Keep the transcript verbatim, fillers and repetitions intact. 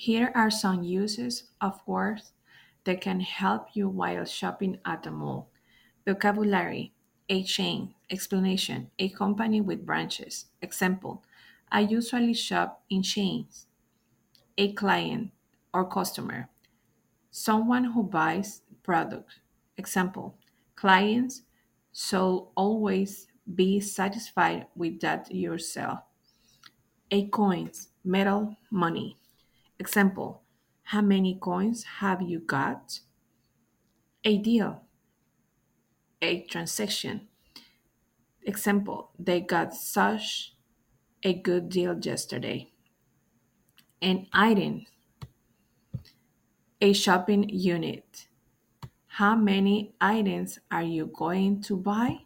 Here are some uses of words that can help you while shopping at the mall. Vocabulary: a chain. Explanation: a company with branches. Example: I usually shop in chains. A client or customer: someone who buys products. Example: clients should always be satisfied with that you sell. A coins, metal, money. Example: how many coins have you got? A deal, a transaction. Example: they got such a good deal yesterday. An item, a shopping unit. How many items are you going to buy?